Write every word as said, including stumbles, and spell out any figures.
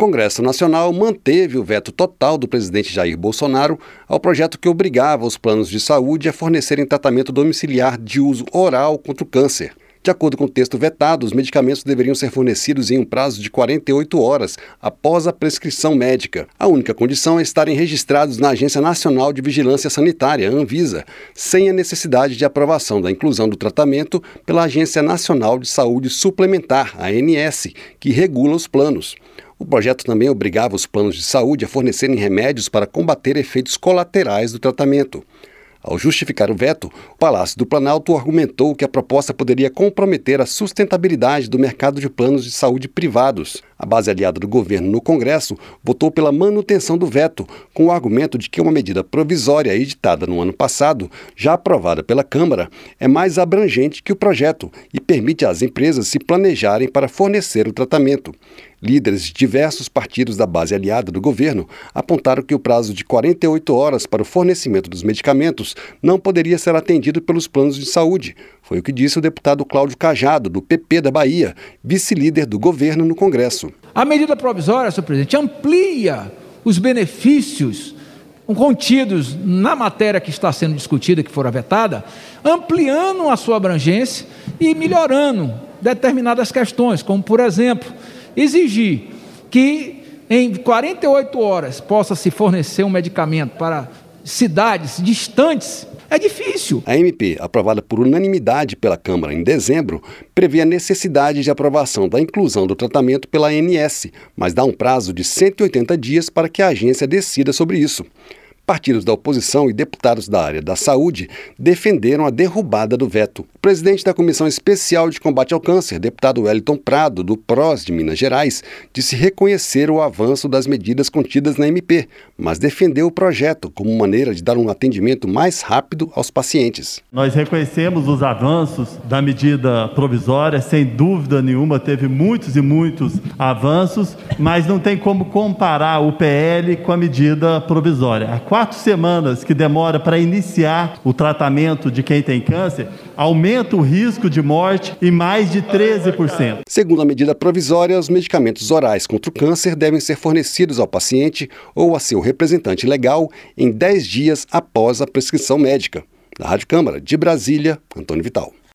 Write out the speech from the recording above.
Congresso Nacional manteve o veto total do presidente Jair Bolsonaro ao projeto que obrigava os planos de saúde a fornecerem tratamento domiciliar de uso oral contra o câncer. De acordo com o texto vetado, os medicamentos deveriam ser fornecidos em um prazo de quarenta e oito horas após a prescrição médica. A única condição é estarem registrados na Agência Nacional de Vigilância Sanitária, Anvisa, sem a necessidade de aprovação da inclusão do tratamento pela Agência Nacional de Saúde Suplementar, A N S, que regula os planos. O projeto também obrigava os planos de saúde a fornecerem remédios para combater efeitos colaterais do tratamento. Ao justificar o veto, o Palácio do Planalto argumentou que a proposta poderia comprometer a sustentabilidade do mercado de planos de saúde privados. A base aliada do governo no Congresso votou pela manutenção do veto, com o argumento de que uma medida provisória editada no ano passado, já aprovada pela Câmara, é mais abrangente que o projeto e permite às empresas se planejarem para fornecer o tratamento. Líderes de diversos partidos da base aliada do governo apontaram que o prazo de quarenta e oito horas para o fornecimento dos medicamentos não poderia ser atendido pelos planos de saúde. Foi o que disse o deputado Cláudio Cajado, do P P da Bahia, vice-líder do governo no Congresso. A medida provisória, senhor presidente, amplia os benefícios contidos na matéria que está sendo discutida, que fora vetada, ampliando a sua abrangência e melhorando determinadas questões, como, por exemplo, exigir que em quarenta e oito horas possa se fornecer um medicamento para cidades distantes, é difícil. A M P, aprovada por unanimidade pela Câmara em dezembro, prevê a necessidade de aprovação da inclusão do tratamento pela A N S, mas dá um prazo de cento e oitenta dias para que a agência decida sobre isso. Partidos da oposição e deputados da área da saúde defenderam a derrubada do veto. O presidente da Comissão Especial de Combate ao Câncer, deputado Wellington Prado, do P R O S de Minas Gerais, disse reconhecer o avanço das medidas contidas na M P, mas defendeu o projeto como maneira de dar um atendimento mais rápido aos pacientes. Nós reconhecemos os avanços da medida provisória, sem dúvida nenhuma, teve muitos e muitos avanços, mas não tem como comparar o P L com a medida provisória. Quatro semanas que demora para iniciar o tratamento de quem tem câncer, aumenta o risco de morte em mais de treze por cento. Segundo a medida provisória, os medicamentos orais contra o câncer devem ser fornecidos ao paciente ou a seu representante legal em dez dias após a prescrição médica. Da Rádio Câmara de Brasília, Antônio Vital.